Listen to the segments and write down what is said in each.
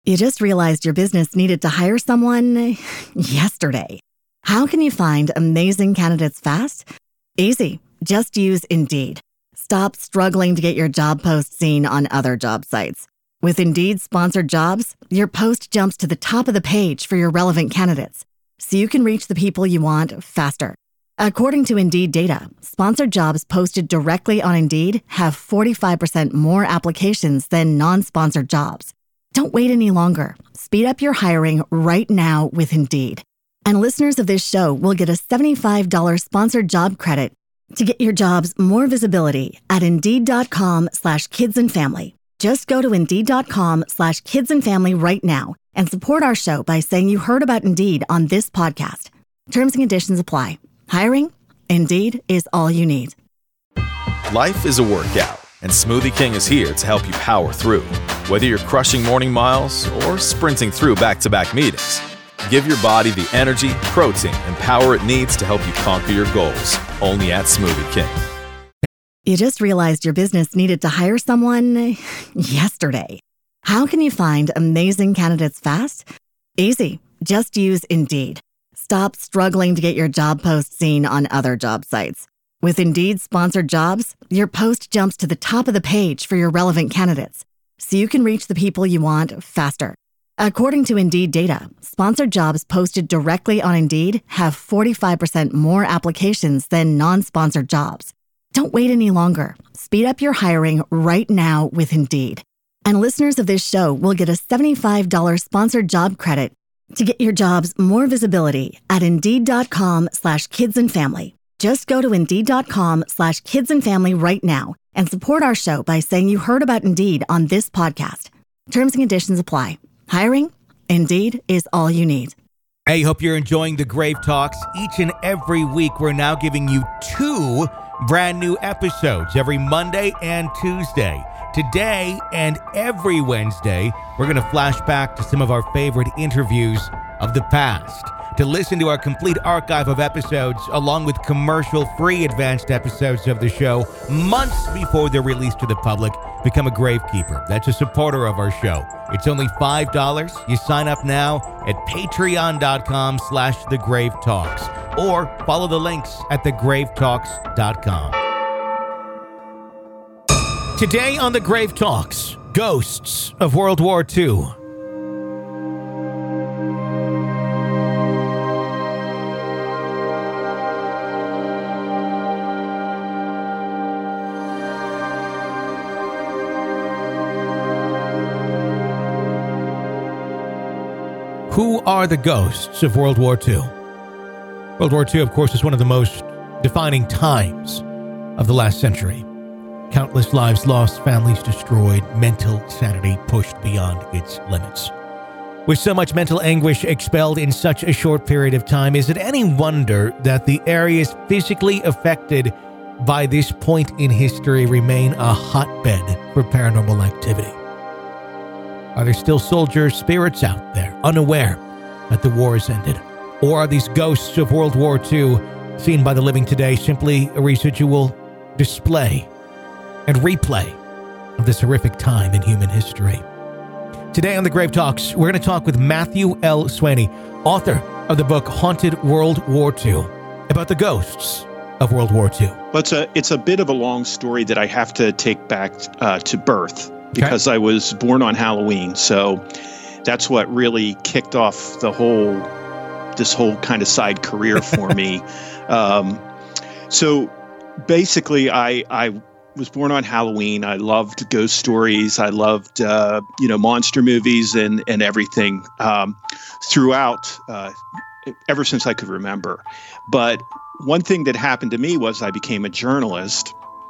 You just realized your business needed to hire someone yesterday. How can you find amazing candidates fast? Easy. Just use Indeed. Stop struggling to get your job post seen on other job sites. With Indeed sponsored jobs, your post jumps to the top of the page for your relevant candidates, so you can reach the people you want faster. According to Indeed data, sponsored jobs posted directly on Indeed have 45% more applications than non-sponsored jobs. Don't wait any longer. Speed up your hiring right now with Indeed. And listeners of this show will get a $75 sponsored job credit to get your jobs more visibility at Indeed.com/kidsandfamily. Just go to Indeed.com/kidsandfamily right now and support our show by saying you heard about Indeed on this podcast. Terms and conditions apply. Hiring? Indeed is all you need. Life is a workout, and Smoothie King is here to help you power through. Whether you're crushing morning miles or sprinting through back-to-back meetings, give your body the energy, protein, and power it needs to help you conquer your goals. Only at Smoothie King. You just realized your business needed to hire someone yesterday. How can you find amazing candidates fast? Easy. Just use Indeed. Stop struggling to get your job post seen on other job sites. With Indeed sponsored jobs, your post jumps to the top of the page for your relevant candidates, so you can reach the people you want faster. According to Indeed data, sponsored jobs posted directly on Indeed have 45% more applications than non-sponsored jobs. Don't wait any longer. Speed up your hiring right now with Indeed. And listeners of this show will get a $75 sponsored job credit to get your jobs more visibility at Indeed.com/kidsandfamily. Just go to Indeed.com/kidsandfamily right now and support our show by saying you heard about Indeed on this podcast. Terms and conditions apply. Hiring? Indeed is all you need. Hey, hope you're enjoying the Grave Talks. Each and every week, we're now giving you 2 brand new episodes every Monday and Tuesday. Today and every Wednesday, we're going to flash back to some of our favorite interviews of the past. To listen to our complete archive of episodes, along with commercial-free advanced episodes of the show, months before they're released to the public, become a Gravekeeper. That's a supporter of our show. It's only $5. You sign up now at patreon.com/thegravetalks or follow the links at thegravetalks.com. Today on The Grave Talks, Ghosts of World War II. Who are the ghosts of World War II? World War II, of course, is one of the most defining times of the last century. Countless lives lost, families destroyed, mental sanity pushed beyond its limits. With so much mental anguish expelled in such a short period of time, is it any wonder that the areas physically affected by this point in history remain a hotbed for paranormal activity? Are there still soldier spirits out there, unaware that the war has ended? Or are these ghosts of World War II, seen by the living today, simply a residual display and replay of this horrific time in human history? Today on The Grave Talks, we're going to talk with Matthew L. Swaney, author of the book Haunted World War II, about the ghosts of World War II. Well, it's a bit of a long story that I have to take back to birth. Because I was born on Halloween, so that's what really kicked off this whole kind of side career for me. So basically, I was born on Halloween. I loved ghost stories. I loved monster movies and everything throughout ever since I could remember. But one thing that happened to me was I became a journalist,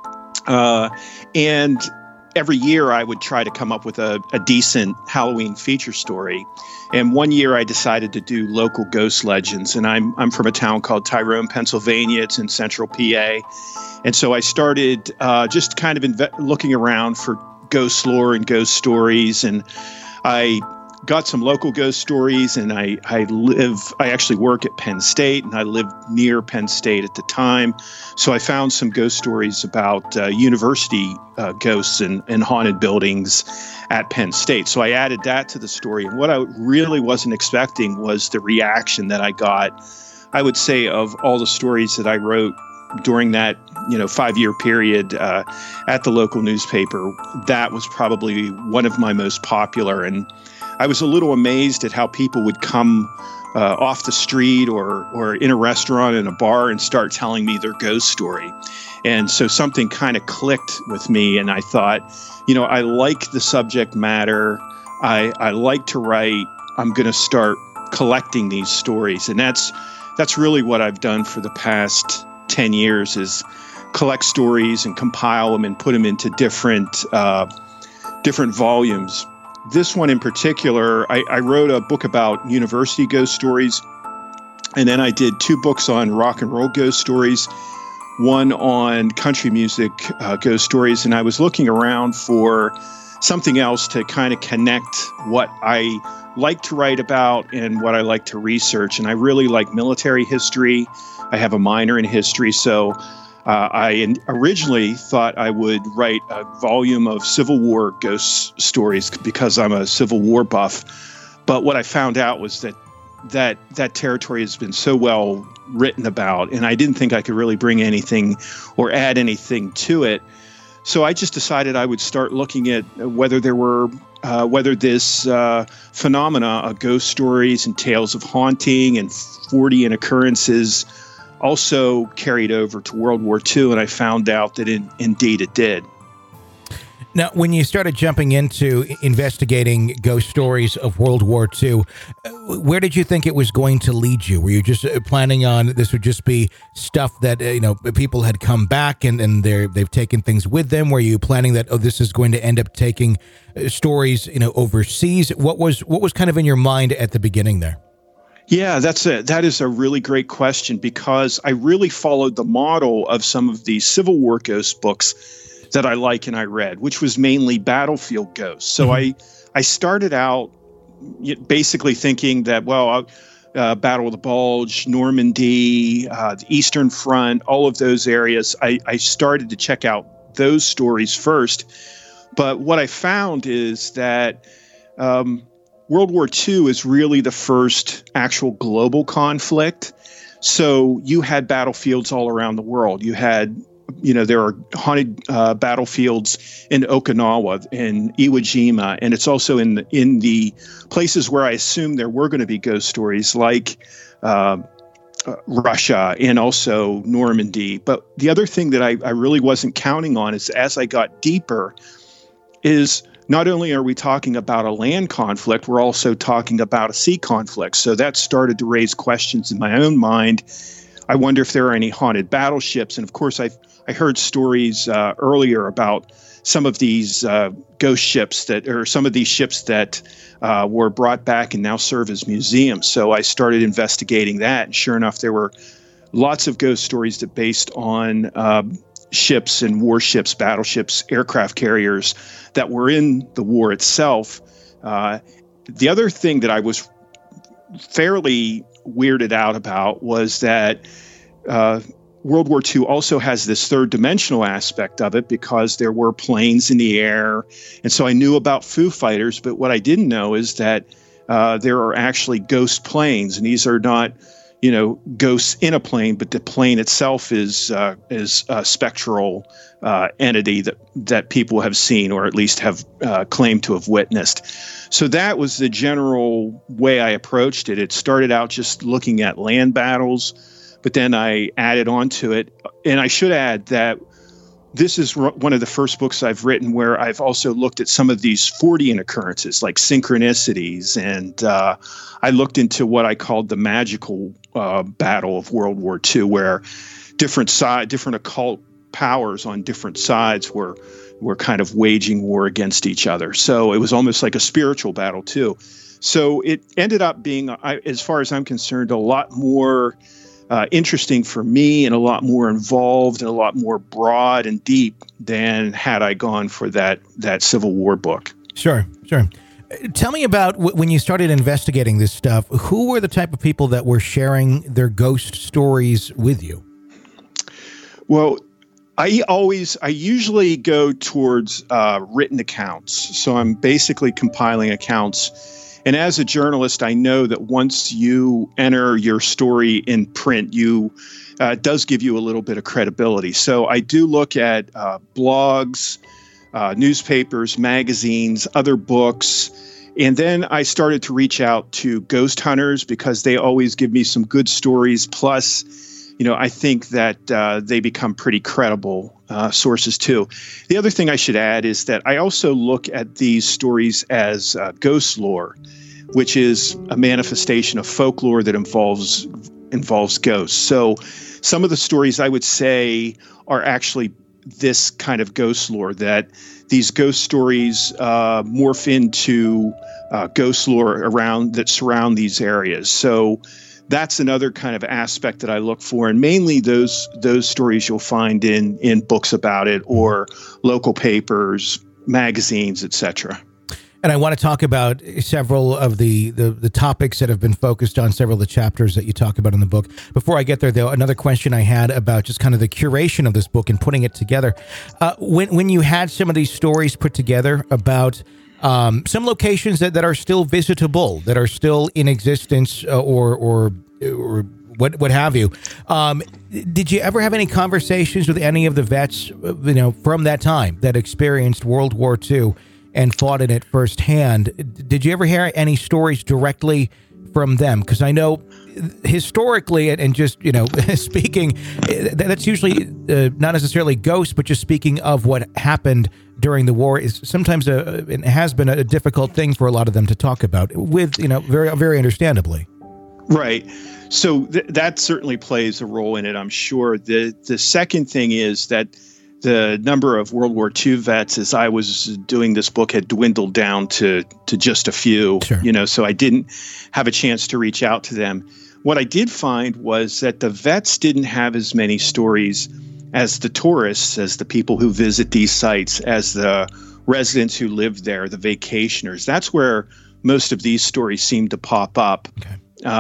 and every year I would try to come up with a decent Halloween feature story. And one year I decided to do local ghost legends. And I'm from a town called Tyrone, Pennsylvania. It's in central PA. And so I started just kind of looking around for ghost lore and ghost stories. And I got some local ghost stories, and I actually work at Penn State, and I lived near Penn State at the time. So I found some ghost stories about university ghosts and haunted buildings at Penn State. So I added that to the story. And what I really wasn't expecting was the reaction that I got. I would say of all the stories that I wrote during that 5-year period at the local newspaper, that was probably one of my most popular. And I was a little amazed at how people would come off the street or in a restaurant, in a bar, and start telling me their ghost story. And so something kind of clicked with me, and I thought, I like the subject matter. I like to write. I'm going to start collecting these stories. And that's really what I've done for the past 10 years, is collect stories and compile them and put them into different volumes. This one in particular, I wrote a book about university ghost stories, and then I did 2 books on rock and roll ghost stories, one on country music ghost stories, and I was looking around for something else to kind of connect what I like to write about and what I like to research. And I really like military history. I have a minor in history, so I originally thought I would write a volume of Civil War ghost stories because I'm a Civil War buff. But what I found out was that territory has been so well written about, and I didn't think I could really bring anything or add anything to it. So I just decided I would start looking at whether this phenomena of ghost stories and tales of haunting and Fortean occurrences also carried over to World War II, and I found out that indeed it did. Now, when you started jumping into investigating ghost stories of World War II, where did you think it was going to lead you? Were you just planning on this would just be stuff that people had come back and they've taken things with them? Were you planning that this is going to end up taking stories overseas? What was kind of in your mind at the beginning there? Yeah, that is a really great question, because I really followed the model of some of the Civil War ghost books that I like and I read, which was mainly battlefield ghosts. So I started out basically thinking that, Battle of the Bulge, Normandy, the Eastern Front, all of those areas, I started to check out those stories first. But what I found is that World War II is really the first actual global conflict. So you had battlefields all around the world. You had, there are haunted battlefields in Okinawa and Iwo Jima, and it's also in the places where I assume there were going to be ghost stories, like Russia and also Normandy. But the other thing that I really wasn't counting on is, as I got deeper, is not only are we talking about a land conflict, we're also talking about a sea conflict. So that started to raise questions in my own mind. I wonder if there are any haunted battleships. And of course, I heard stories earlier about some of these ghost ships some of these ships that were brought back and now serve as museums. So I started investigating that. And sure enough, there were lots of ghost stories that based on ships and warships, battleships, aircraft carriers that were in the war itself. The other thing that I was fairly weirded out about was that World War II also has this third dimensional aspect of it, because there were planes in the air. And so I knew about Foo Fighters, but what I didn't know is that there are actually ghost planes, and these are not ghosts in a plane, but the plane itself is a spectral entity that people have seen, or at least have claimed to have witnessed. So that was the general way I approached it. It started out just looking at land battles, but then I added on to it. And I should add that this is one of the first books I've written where I've also looked at some of these Fortean occurrences, like synchronicities. And I looked into what I called the magical battle of World War II, where different occult powers on different sides were kind of waging war against each other. So it was almost like a spiritual battle too. So it ended up being, as far as I'm concerned, a lot more interesting for me, and a lot more involved, and a lot more broad and deep than had I gone for that Civil War book. Sure. Tell me about when you started investigating this stuff. Who were the type of people that were sharing their ghost stories with you? Well, I usually go towards written accounts. So I'm basically compiling accounts. And as a journalist, I know that once you enter your story in print, it does give you a little bit of credibility. So I do look at blogs, newspapers, magazines, other books. And then I started to reach out to ghost hunters because they always give me some good stories. Plus, I think that they become pretty credible sources too. The other thing I should add is that I also look at these stories as ghost lore, which is a manifestation of folklore that involves ghosts. So some of the stories I would say are actually this kind of ghost lore, that these ghost stories morph into ghost lore that surround these areas. So that's another kind of aspect that I look for, and mainly those stories you'll find in books about it or local papers, magazines, etc. And I want to talk about several of the topics that have been focused on, several of the chapters that you talk about in the book. Before I get there, though, another question I had about just kind of the curation of this book and putting it together. When you had some of these stories put together about some locations that are still visitable, that are still in existence, or what have you, did you ever have any conversations with any of the vets, from that time that experienced World War II and fought in it firsthand? Did you ever hear any stories directly from them? Because I know historically, and just, speaking, that's usually not necessarily ghosts, but just speaking of what happened during the war is sometimes it has been a difficult thing for a lot of them to talk about with, very, very understandably. Right. So that certainly plays a role in it, I'm sure. The second thing is that the number of World War II vets, as I was doing this book, had dwindled down to just a few, Sure. So I didn't have a chance to reach out to them. What I did find was that the vets didn't have as many stories as the tourists, as the people who visit these sites, as the residents who live there, the vacationers. That's where most of these stories seem to pop up. Okay.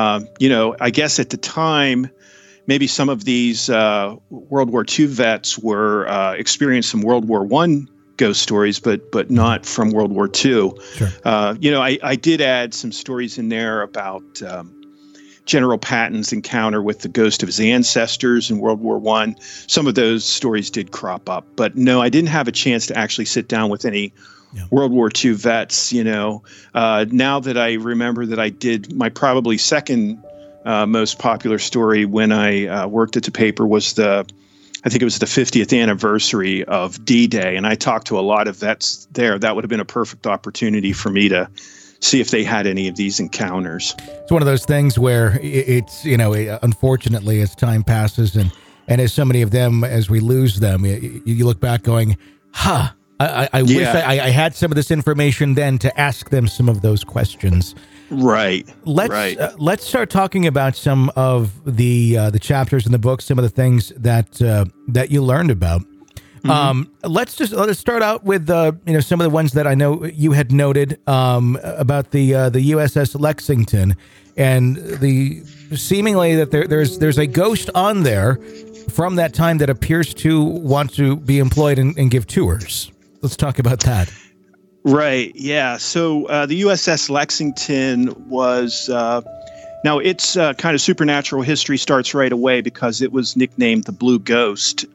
I guess at the time, maybe some of these World War II vets were experienced some World War I ghost stories, but not from World War II. Sure. I did add some stories in there about General Patton's encounter with the ghost of his ancestors in World War I. Some of those stories did crop up, but no, I didn't have a chance to actually sit down with any World War II vets. Now that I remember that I did, my probably second most popular story when I worked at the paper was I think it was the 50th anniversary of D-Day, and I talked to a lot of vets there. That would have been a perfect opportunity for me to see if they had any of these encounters. It's one of those things where it's, unfortunately, as time passes and as so many of them, as we lose them, you look back going, I wish I had some of this information then to ask them some of those questions. Right. Let's start talking about some of the chapters in the book, some of the things that you learned about. Mm-hmm. Let's start out with some of the ones that I know you had noted about the USS Lexington, and the seemingly that there's a ghost on there from that time that appears to want to be employed and give tours. Let's talk about that. Right. Yeah. So the USS Lexington was now its kind of supernatural history starts right away because it was nicknamed the Blue Ghost.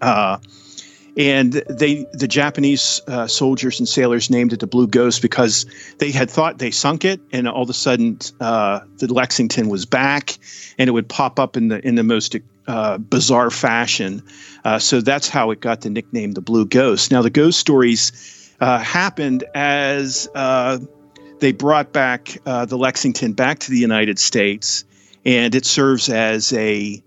And the Japanese soldiers and sailors named it the Blue Ghost because they had thought they sunk it, and all of a sudden the Lexington was back, and it would pop up in the most bizarre fashion. So that's how it got the nickname the Blue Ghost. Now the ghost stories happened as they brought back the Lexington back to the United States, and it serves as a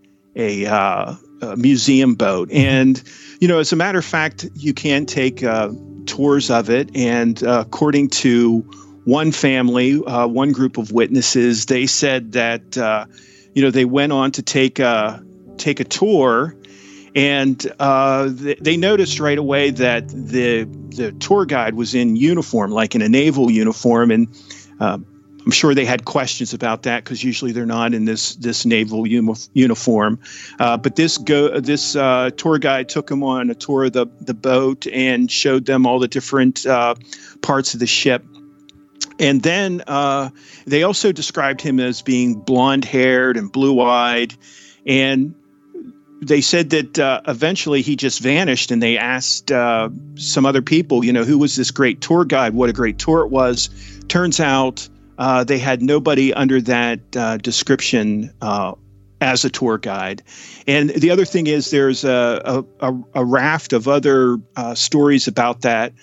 museum boat. And as a matter of fact, you can take tours of it. And according to one family, one group of witnesses, they said that they went on to take a tour, And they noticed right away that the tour guide was in uniform, like in a naval uniform, and I'm sure they had questions about that because usually they're not in this naval uniform. But this tour guide took them on a tour of the boat and showed them all the different parts of the ship. And then they also described him as being blonde-haired and blue-eyed. And they said that eventually he just vanished, and they asked some other people, who was this great tour guide, what a great tour it was. Turns out they had nobody under that description as a tour guide. And the other thing is there's a raft of other stories about that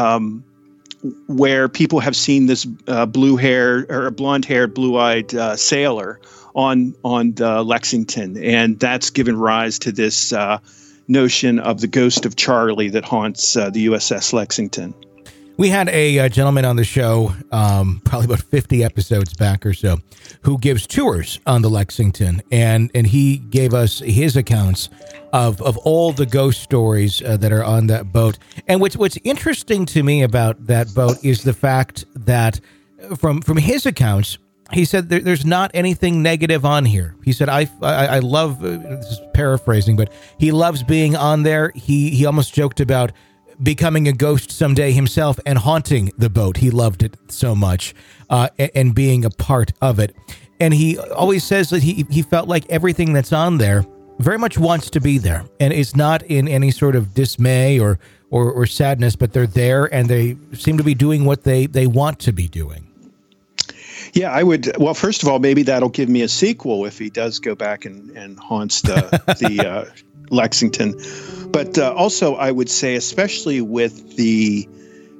where people have seen this blonde-haired, blue-eyed sailor on the Lexington, and that's given rise to this notion of the ghost of Charlie that haunts the USS Lexington. We had a gentleman on the show, probably about 50 episodes back or so, who gives tours on the Lexington, and he gave us his accounts of all the ghost stories that are on that boat. And what's interesting to me about that boat is the fact that from his accounts, he said there's not anything negative on here. He said, I love, this is paraphrasing, but he loves being on there. He almost joked about becoming a ghost someday himself and haunting the boat. He loved it so much and being a part of it. And he always says that he felt like everything that's on there very much wants to be there and is not in any sort of dismay or sadness, but they're there and they seem to be doing what they want to be doing. Yeah, I would. Well, first of all, maybe that'll give me a sequel if he does go back and haunts the Lexington. But also, I would say, especially with the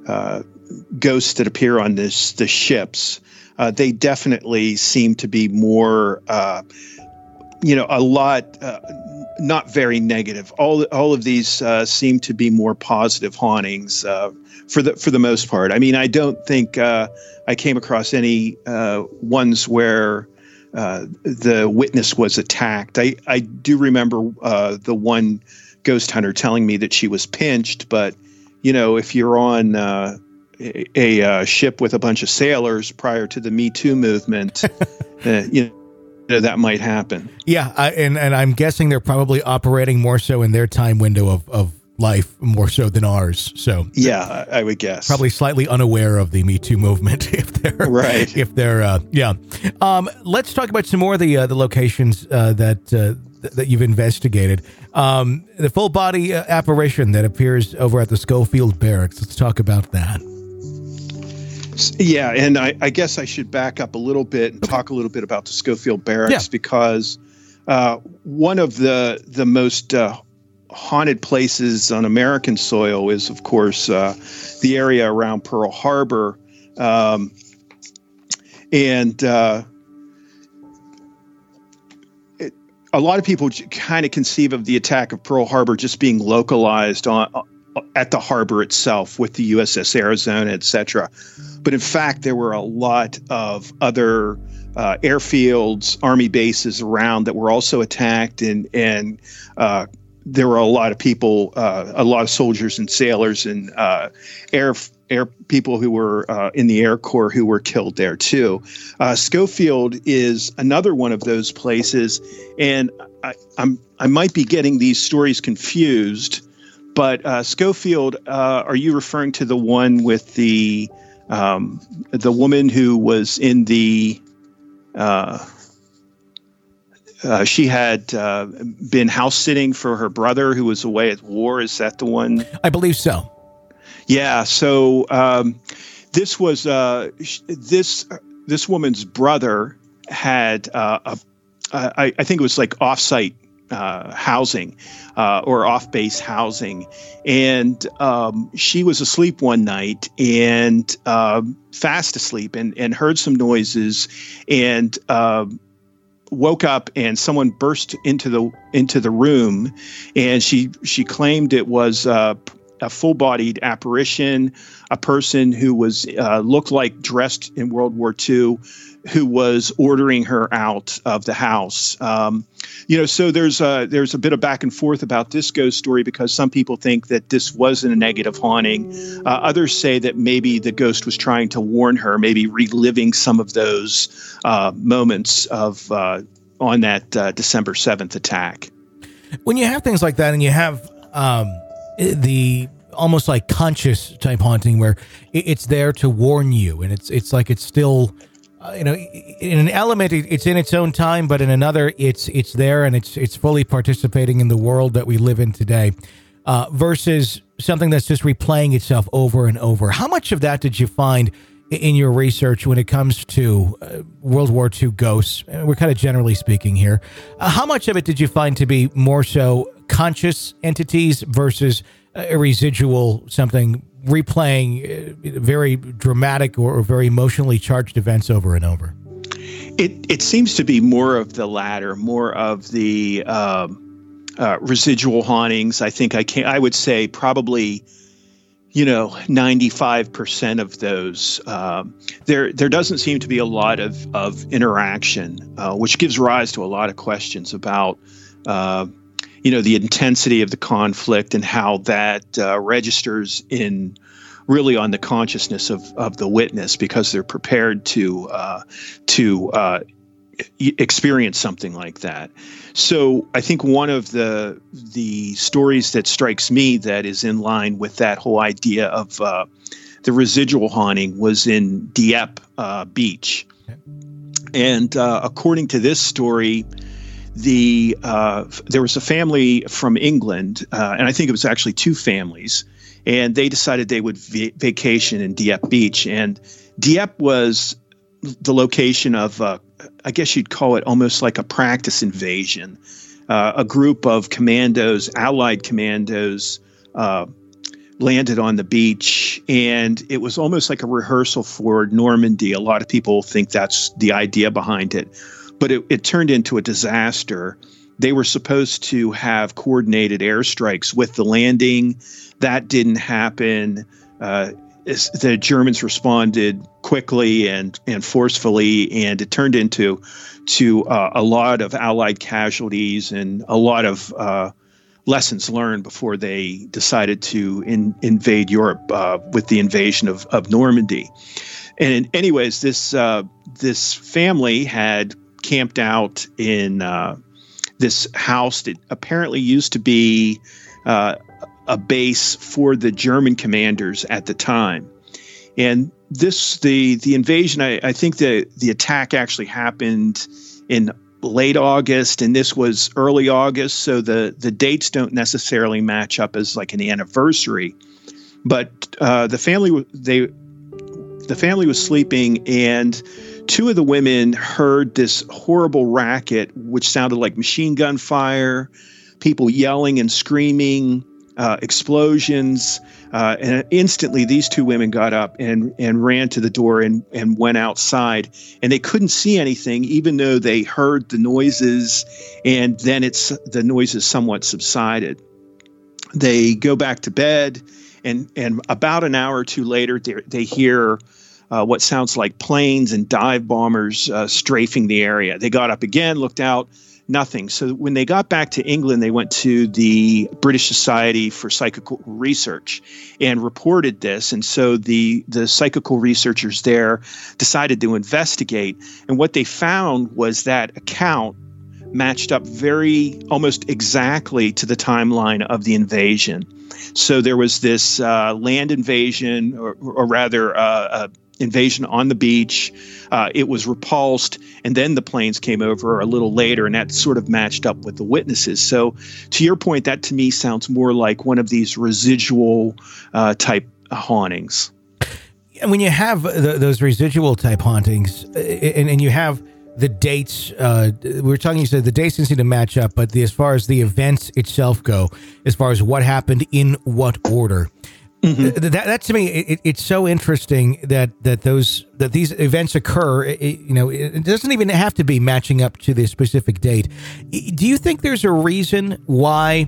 ghosts that appear on the ships, they definitely seem to be more, a lot not very negative. All of these seem to be more positive hauntings for the most part. I mean, I don't think I came across any ones where the witness was attacked. I do remember the one ghost hunter telling me that she was pinched, but if you're on a ship with a bunch of sailors prior to the Me Too movement, that might happen. Yeah, and I'm guessing they're probably operating more so in their time window of life more so than ours. So yeah, I would guess probably slightly unaware of the Me Too movement if they're right. If they're yeah. Let's talk about some more of the locations that you've investigated. The full body apparition that appears over at the Schofield Barracks. Let's talk about that. Yeah, and I guess I should back up a little bit and talk a little bit about the Schofield Barracks because one of the most haunted places on American soil is, of course, the area around Pearl Harbor. And a lot of people kind of conceive of the attack of Pearl Harbor just being localized at the harbor itself with the USS Arizona, etc. But in fact, there were a lot of other airfields, Army bases around that were also attacked, and there were a lot of people, a lot of soldiers and sailors and air people who were in the Air Corps who were killed there too. Schofield is another one of those places, and I might be getting these stories confused, but Schofield, are you referring to the one with the woman who was in the she had been house sitting for her brother who was away at war? Is that the one? I believe so. Yeah. So this was this woman's brother had I think it was like offsite housing or off-base housing, and she was asleep one night and fast asleep and heard some noises and woke up, and someone burst into the room, and she claimed it was a full-bodied apparition, a person who was looked like dressed in World War II, who was ordering her out of the house. So there's a bit of back and forth about this ghost story because some people think that this wasn't a negative haunting. Others say that maybe the ghost was trying to warn her, maybe reliving some of those moments of on that December 7th attack. When you have things like that, and you have the almost like conscious type haunting where it's there to warn you, and it's like it's still. In an element, it's in its own time, but in another, it's there and it's fully participating in the world that we live in today, versus something that's just replaying itself over and over. How much of that did you find in your research when it comes to World War II ghosts? We're kind of generally speaking here. How much of it did you find to be more so conscious entities versus a residual, something replaying very dramatic or very emotionally charged events over and over? It seems to be more of the latter, more of the residual hauntings. I think I would say probably 95% of those. There doesn't seem to be a lot of interaction, which gives rise to a lot of questions about the intensity of the conflict and how that registers really on the consciousness of the witness, because they're prepared to experience something like that. So I think one of the stories that strikes me that is in line with that whole idea of the residual haunting was in Dieppe Beach. Okay. And according to this story, there was a family from England, and I think it was actually two families, and they decided they would vacation in Dieppe Beach. And Dieppe was the location of, I guess you'd call it almost like a practice invasion. A group of commandos, Allied commandos, landed on the beach, and it was almost like a rehearsal for Normandy. A lot of people think that's the idea behind it. But it turned into a disaster. They were supposed to have coordinated airstrikes with the landing. That didn't happen. The Germans responded quickly and forcefully, and it turned into a lot of Allied casualties and a lot of lessons learned before they decided to invade Europe with the invasion of Normandy. And anyways, this family had camped out in this house that apparently used to be a base for the German commanders at the time. And the invasion, I think the attack actually happened in late August, and this was early August, so the dates don't necessarily match up as like an anniversary. But the family was sleeping, and two of the women heard this horrible racket, which sounded like machine gun fire, people yelling and screaming, explosions. And instantly, these two women got up and ran to the door and went outside. And they couldn't see anything, even though they heard the noises. And then the noises somewhat subsided. They go back to bed, and about an hour or two later, they hear what sounds like planes and dive bombers strafing the area. They got up again, looked out, nothing. So when they got back to England, they went to the British Society for Psychical Research and reported this. And so the psychical researchers there decided to investigate. And what they found was that account matched up almost exactly to the timeline of the invasion. So there was this land invasion, or rather invasion on the beach. It was repulsed, and then the planes came over a little later, and that sort of matched up with the witnesses. So to your point, that to me sounds more like one of these residual type hauntings. And when you have those residual type hauntings, and you have the dates, we were talking, you said the dates didn't seem to match up, but as far as the events itself go, as far as what happened in what order, mm-hmm. that to me, it's so interesting that these events occur. It doesn't even have to be matching up to the specific date. Do you think there's a reason why,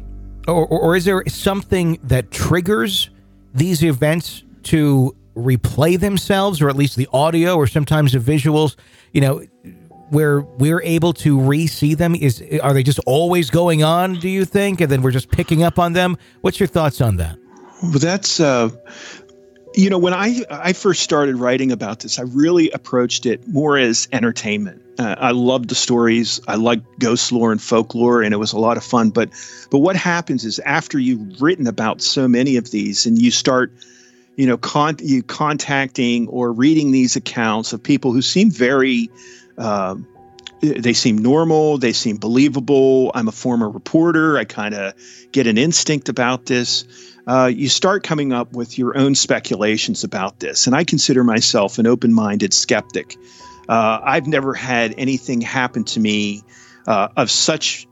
or is there something that triggers these events to replay themselves, or at least the audio or sometimes the visuals, where we're able to re-see them? Are they just always going on, do you think, and then we're just picking up on them? What's your thoughts on that? Well, that's when I first started writing about this, I really approached it more as entertainment. I loved the stories. I liked ghost lore and folklore, and it was a lot of fun. But what happens is, after you've written about so many of these and you start contacting or reading these accounts of people who seem very they seem normal, they seem believable. I'm a former reporter. I kind of get an instinct about this. You start coming up with your own speculations about this. And I consider myself an open-minded skeptic. I've never had anything happen to me of such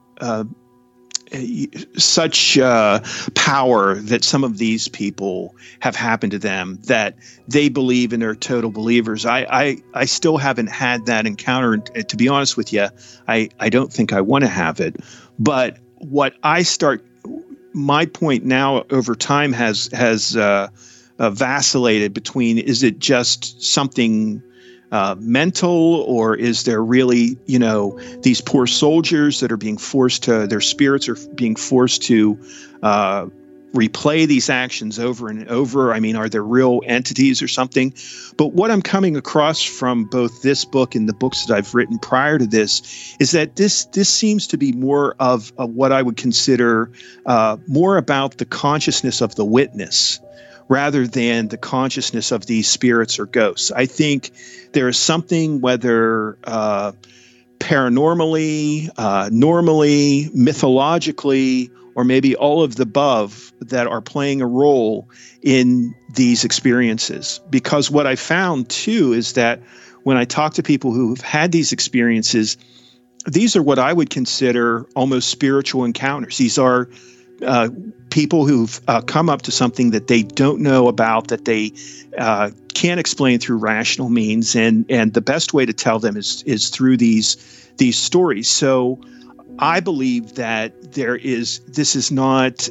power that some of these people have happened to them, that they believe and they're total believers. I still haven't had that encounter. To be honest with you, I don't think I want to have it. But what my point now over time has vacillated between, is it just something mental, or is there really, these poor soldiers that are being forced to, their spirits are being forced to replay these actions over and over? I mean, are there real entities or something? But what I'm coming across from both this book and the books that I've written prior to this is that this seems to be more of what I would consider more about the consciousness of the witness, rather than the consciousness of these spirits or ghosts. I think there is something, whether paranormally, normally, mythologically, or maybe all of the above, that are playing a role in these experiences. Because what I found too is that when I talk to people who've had these experiences, these are what I would consider almost spiritual encounters. These are people who've come up to something that they don't know about, that they can't explain through rational means, and the best way to tell them is through these stories. So I believe that this is not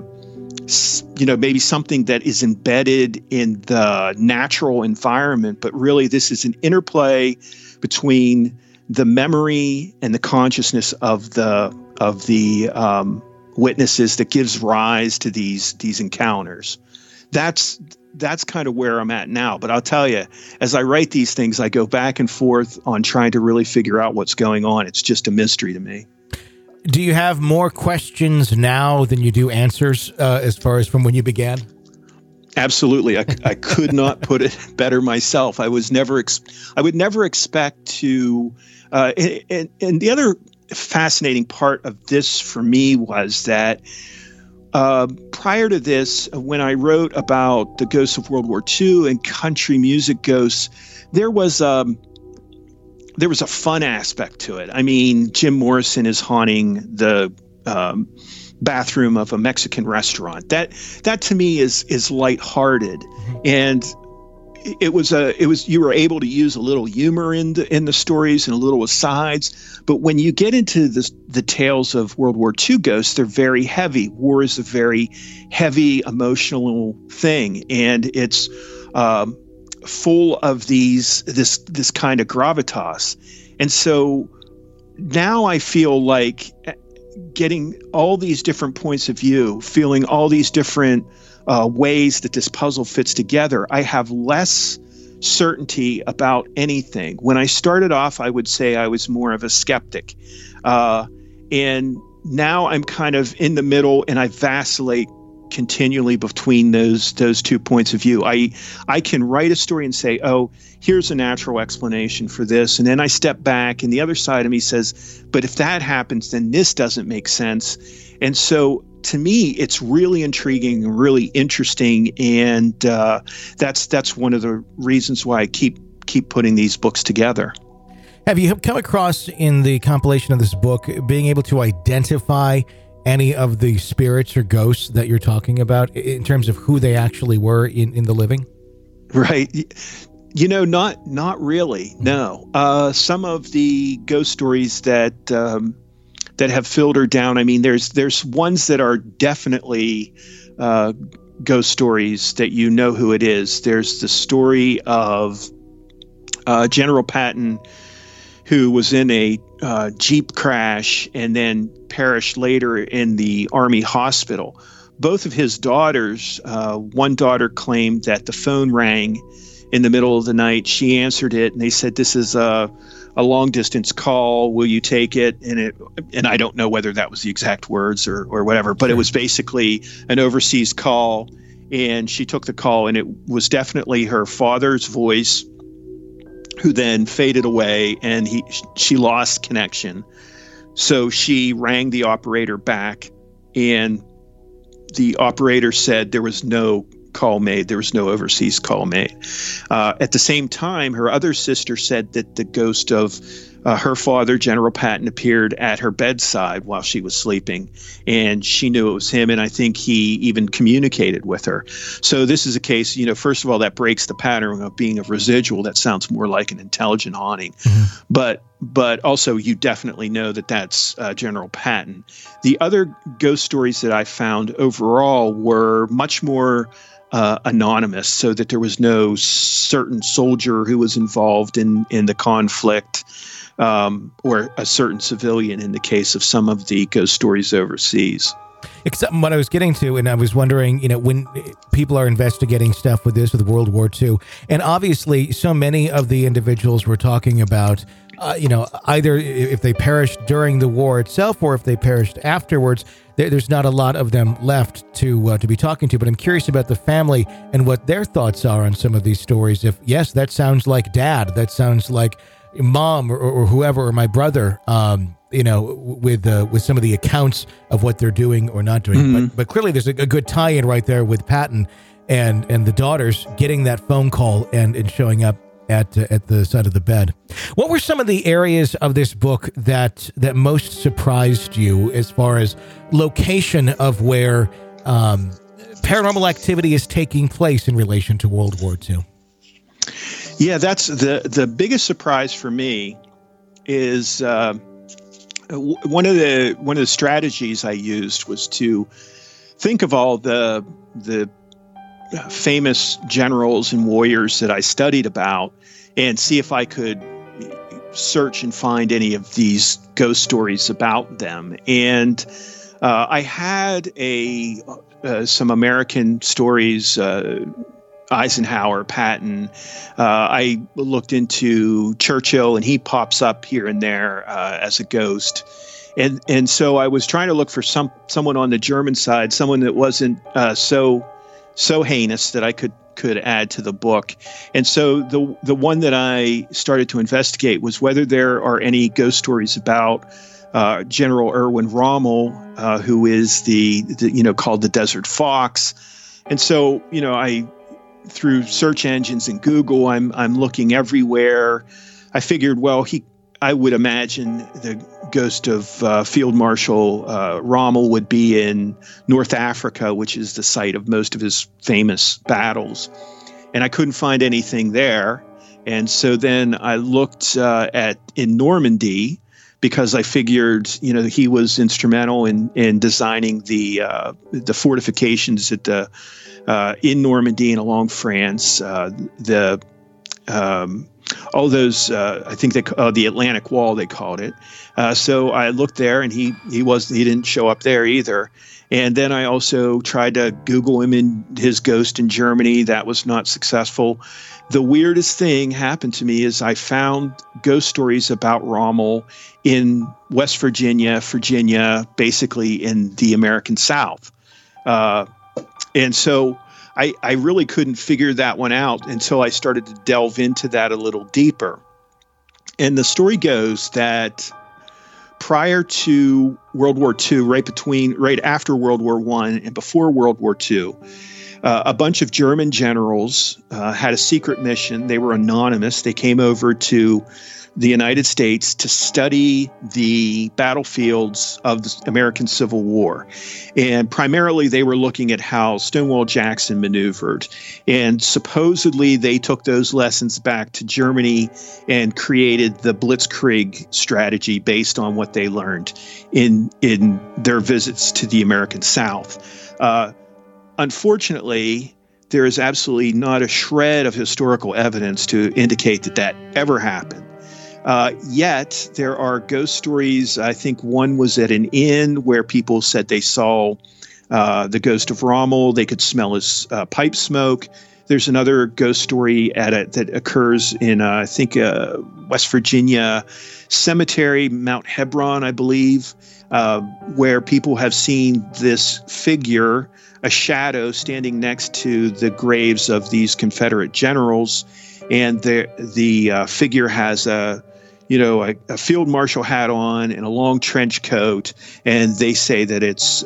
maybe something that is embedded in the natural environment, but really this is an interplay between the memory and the consciousness of the witnesses that gives rise to these encounters. That's kind of where I'm at now. But I'll tell you, as I write these things, I go back and forth on trying to really figure out what's going on. It's just a mystery to me. Do you have more questions now than you do answers, as far as from when you began? Absolutely. I could not put it better myself. I would never expect to, and the other fascinating part of this for me was that prior to this, when I wrote about the ghosts of World War II and country music ghosts, there was a fun aspect to it. I mean, Jim Morrison is haunting the bathroom of a Mexican restaurant. That to me is lighthearted, and it was you were able to use a little humor in the stories and a little asides. But when you get into the tales of World War II ghosts, they're very heavy. War is a very heavy emotional thing, and it's full of this kind of gravitas. And so now I feel like getting all these different points of view, feeling all these different ways that this puzzle fits together, I have less certainty about anything. When I started off, I would say I was more of a skeptic. And now I'm kind of in the middle, and I vacillate continually between those two points of view. I can write a story and say, oh, here's a natural explanation for this. And then I step back, and the other side of me says, but if that happens, then this doesn't make sense. And so to me, it's really intriguing and really interesting. And that's one of the reasons why I keep putting these books together. Have you come across in the compilation of this book being able to identify any of the spirits or ghosts that you're talking about in terms of who they actually were in the living? Right. Not really. No. Some of the ghost stories that that have filtered down. I mean, there's ones that are definitely ghost stories that you know who it is. There's the story of General Patton, who was in a Jeep crash and then perished later in the Army hospital. Both of his daughters, one daughter claimed that the phone rang in the middle of the night. She answered it, and they said, "This is a long distance call. Will you take it?" And I don't know whether that was the exact words or whatever, but it was basically an overseas call. And she took the call, and it was definitely her father's voice, who then faded away, and she lost connection. So she rang the operator back, and the operator said there was no call made. There was no overseas call made. At the same time, her other sister said that the ghost of her father, General Patton, appeared at her bedside while she was sleeping, and she knew it was him, and I think he even communicated with her. So this is a case, first of all, that breaks the pattern of being a residual. That sounds more like an intelligent haunting. Mm-hmm. But also you definitely know that that's General Patton. The other ghost stories that I found overall were much more anonymous, so that there was no certain soldier who was involved in the conflict, or a certain civilian in the case of some of the ghost stories overseas. Except what I was getting to, and I was wondering, when people are investigating stuff with World War II, and obviously so many of the individuals we're talking about, either if they perished during the war itself or if they perished afterwards, there's not a lot of them left to be talking to. But I'm curious about the family and what their thoughts are on some of these stories. If, yes, that sounds like Dad, that sounds like Mom or whoever, or my brother, with some of the accounts of what they're doing or not doing. Mm-hmm. But clearly there's a good tie-in right there with Patton and the daughters getting that phone call and showing up at the side of the bed. What were some of the areas of this book that most surprised you as far as location of where paranormal activity is taking place in relation to World War II? Yeah, that's the biggest surprise for me is one of the strategies I used was to think of all the famous generals and warriors that I studied about and see if I could search and find any of these ghost stories about them. And I had some American stories, Eisenhower, Patton. I looked into Churchill, and he pops up here and there as a ghost. And so I was trying to look for someone on the German side, someone that wasn't so heinous that I could add to the book. And so the one that I started to investigate was whether there are any ghost stories about General Erwin Rommel, who is the called the Desert Fox. And so through search engines and Google, I'm looking everywhere. I figured, I would imagine the ghost of Field Marshal Rommel would be in North Africa, which is the site of most of his famous battles. And I couldn't find anything there. And so then I looked in Normandy, because I figured, he was instrumental in designing the fortifications in Normandy and along France. All those, I think the Atlantic Wall, they called it. So I looked there, and he didn't show up there either. And then I also tried to Google him and his ghost in Germany. That was not successful. The weirdest thing happened to me is I found ghost stories about Rommel in West Virginia, basically in the American South. And so I really couldn't figure that one out until I started to delve into that a little deeper. And the story goes that prior to World War II, right after World War I and before World War II, a bunch of German generals had a secret mission. They were anonymous. They came over to the United States to study the battlefields of the American Civil War. And primarily they were looking at how Stonewall Jackson maneuvered. And supposedly they took those lessons back to Germany and created the Blitzkrieg strategy based on what they learned in their visits to the American South. Unfortunately, there is absolutely not a shred of historical evidence to indicate that that ever happened. Yet there are ghost stories. I think one was at an inn where people said they saw the ghost of Rommel. They could smell his pipe smoke. There's another ghost story that occurs in, I think, West Virginia cemetery, Mount Hebron, I believe, where people have seen this figure, a shadow, standing next to the graves of these Confederate generals. And the figure has a field marshal hat on and a long trench coat, and they say that it's,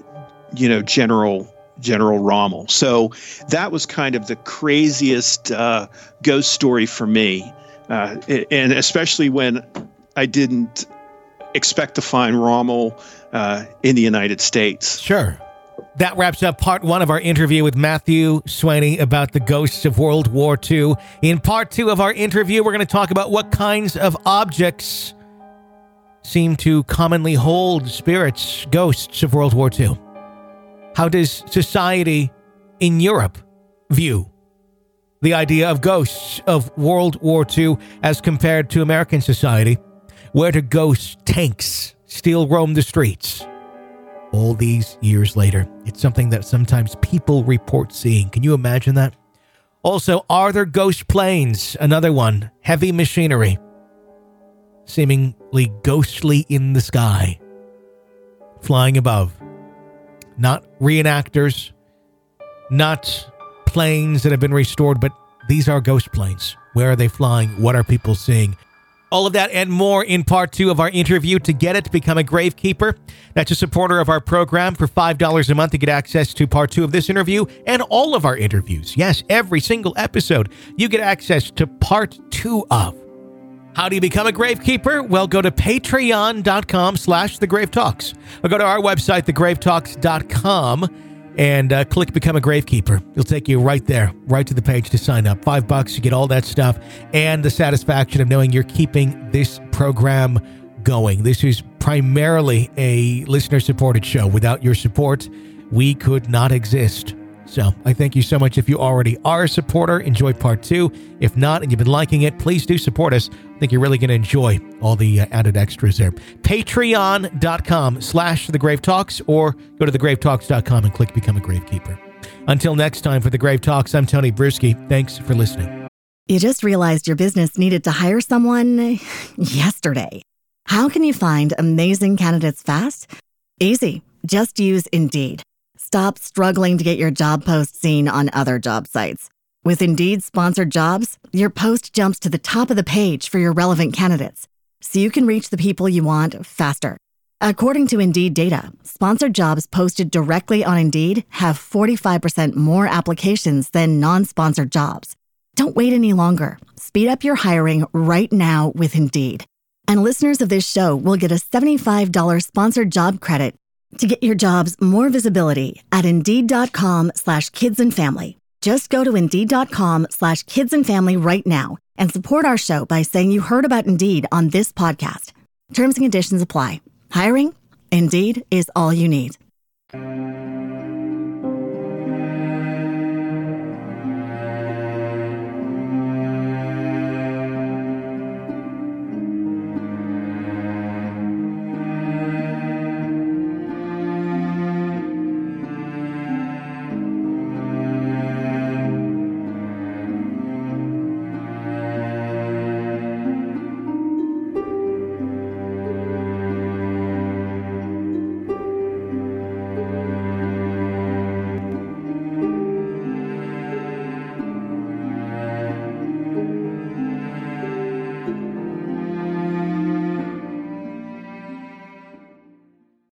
General Rommel. So that was kind of the craziest ghost story for me, and especially when I didn't expect to find Rommel in the United States. Sure. That wraps up part one of our interview with Matthew Swaney about the ghosts of World War II. In part two of our interview, we're going to talk about what kinds of objects seem to commonly hold spirits, ghosts of World War II. How does society in Europe view the idea of ghosts of World War II as compared to American society? Where do ghost tanks still roam the streets? All these years later, it's something that sometimes people report seeing. Can you imagine that? Also, are there ghost planes? Another one. Heavy machinery. Seemingly ghostly in the sky. Flying above. Not reenactors. Not planes that have been restored, but these are ghost planes. Where are they flying? What are people seeing? All of that and more in part two of our interview. To get it, become a Gravekeeper. That's a supporter of our program. For $5 a month to get access to part two of this interview and all of our interviews. Yes, every single episode, you get access to part two of. How do you become a Gravekeeper? Well, go to patreon.com/thegravetalks. Or go to our website, thegravetalks.com, and click Become a Gravekeeper. It'll take you right there, right to the page to sign up. $5, you get all that stuff and the satisfaction of knowing you're keeping this program going. This is primarily a listener-supported show. Without your support, we could not exist. So I thank you so much. If you already are a supporter, enjoy part two. If not, and you've been liking it, please do support us. I think you're really going to enjoy all the added extras there. Patreon.com/thegravetalks or go to thegravetalks.com and click Become a Gravekeeper. Until next time, for The Grave Talks, I'm Tony Bruschi. Thanks for listening. You just realized your business needed to hire someone yesterday. How can you find amazing candidates fast? Easy. Just use Indeed. Stop struggling to get your job post seen on other job sites. With Indeed sponsored jobs, your post jumps to the top of the page for your relevant candidates, so you can reach the people you want faster. According to Indeed data, sponsored jobs posted directly on Indeed have 45% more applications than non-sponsored jobs. Don't wait any longer. Speed up your hiring right now with Indeed. And listeners of this show will get a $75 sponsored job credit to get your jobs more visibility at Indeed.com/kidsandfamily. Just go to Indeed.com/kidsandfamily right now and support our show by saying you heard about Indeed on this podcast. Terms and conditions apply. Hiring? Indeed is all you need.